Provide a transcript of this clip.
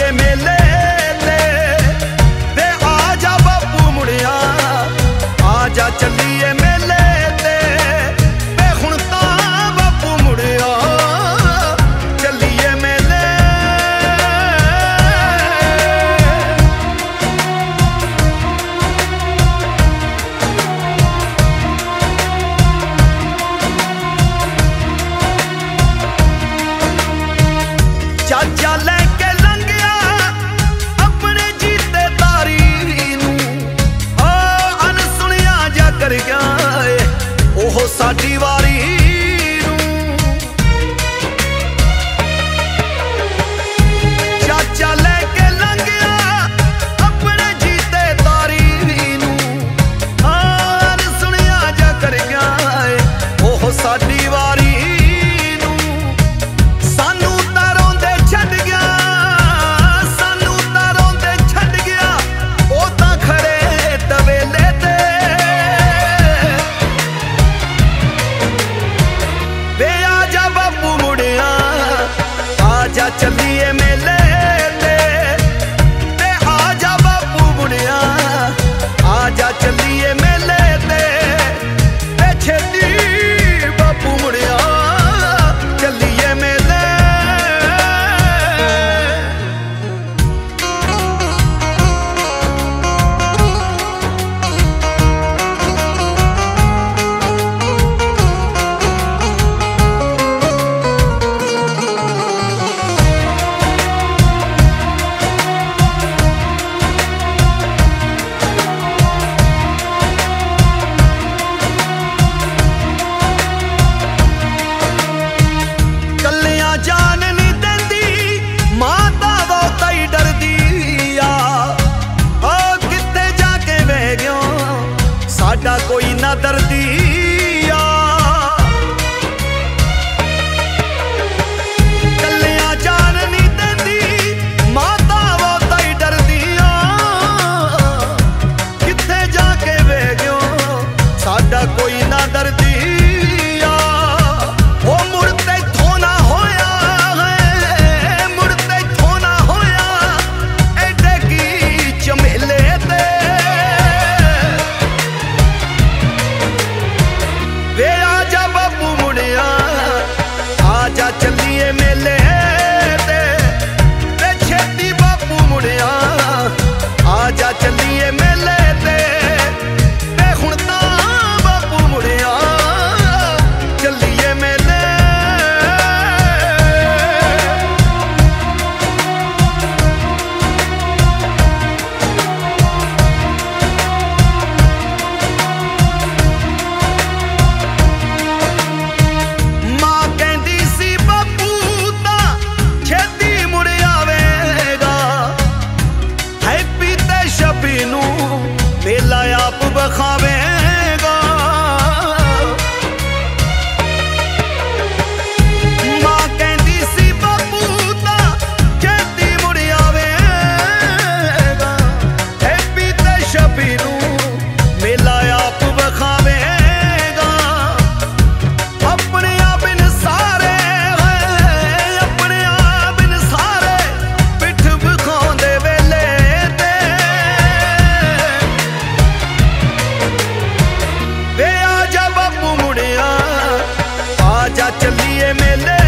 मेले ते आ जा बापू मुड़िया, आ जा चलिए मेले ते हुण तां बापू मुड़िया चलिए मेले। चाचा लेके लंघिया अपने जीते तारी नूं, अनसुनिया जा कर गया ओह साडी वारी नूं। चाचा लेके लंघिया अपने जीते तारी नूं, अनसुनिया जा कर गया ओह साडी वारी। आजा चलिए मेले ते आजा बापू मुड़िया, आजा चलिए मेले ते छेती बापू मुड़िया चलिए मेले। जान नहीं देंदी माता बहुत ही डरदी आ, किथे जाके बह गयो साडा कोई ना दर्दी आ। कलियां जान नहीं देंदी माता बहुत ही डरदी आ, किथे जाके बह गयो साडा कोई ना दर्दी। आजा चलिए मेले ते छेती बापू मुड़िया, आजा चलिए मेले ते हुण तां बापू मुड़िया चलिए मेले। मेला आप बखावेगा मां कहती सी बापू ता छेती मुड़ आवेगा, हैप्पी ते शबी नूं मेला आप बखावेगा। अपने आप इन सारे अपने आप इन सारे पिठ बखांदे वेले आजा चलिए मेले।